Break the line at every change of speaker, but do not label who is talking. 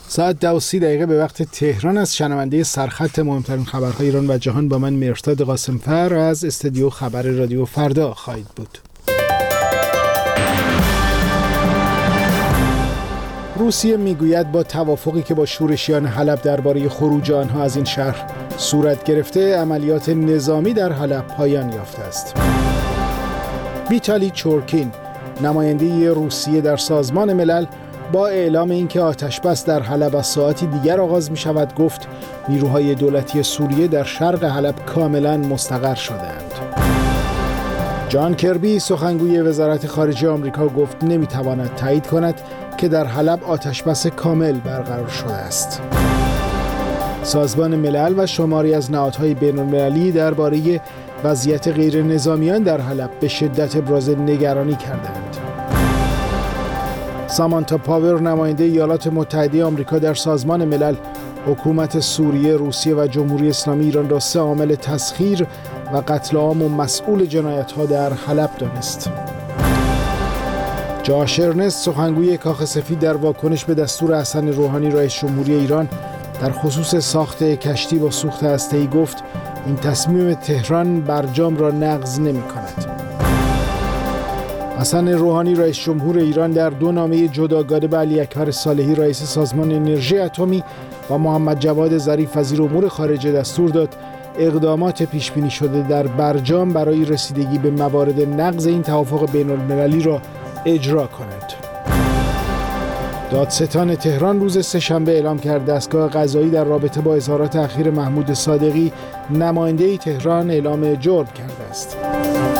ساعت 10:30 به وقت تهران از شنونده سرخط مهمترین خبرهای ایران و جهان با من مرتضی قاسم‌فر از استودیو خبر رادیو فردا خواهید بود. روسیه میگوید با توافقی که با شورشیان حلب درباره خروج آنها از این شهر صورت گرفته، عملیات نظامی در حلب پایان یافته است. ویتالی چورکین، نماینده روسیه در سازمان ملل، با اعلام اینکه آتش‌بس در حلب از ساعتی دیگر آغاز می شود گفت نیروهای دولتی سوریه در شرق حلب کاملا مستقر شده‌اند. جان کربی، سخنگوی وزارت خارجه آمریکا، گفت نمی‌تواند تایید کند که در حلب آتش‌بس کامل برقرار شده است. سازمان ملل و شماری از نهادهای بین‌المللی درباره وضعیت غیر نظامیان در حلب به شدت ابراز نگرانی کردند. سامانتا پاور، نماینده ایالات متحده آمریکا در سازمان ملل، حکومت سوریه، روسیه و جمهوری اسلامی ایران را 3 عامل تسخیر و قتل عام و مسئول جنایت‌ها در حلب دانست. جاش ارنست، سخنگوی کاخ سفید، در واکنش به دستور حسن روحانی رئیس جمهوری ایران در خصوص ساخت کشتی با سوخت هسته‌ای گفت این تصمیم تهران برجام را نقض نمی‌کند. حسن روحانی رئیس جمهور ایران در 2 نامه جداگانه به علی اکبر صالحی رئیس سازمان انرژی اتمی و محمد جواد ظریف وزیر امور خارجه دستور داد اقدامات پیش بینی شده در برجام برای رسیدگی به موارد نقض این توافق بین‌المللی را اجرا کند. دادستان تهران روز سه‌شنبه اعلام کرد دستگاه قضایی در رابطه با اظهارات اخیر محمود صادقی، نماینده تهران، اعلام جرم کرده است.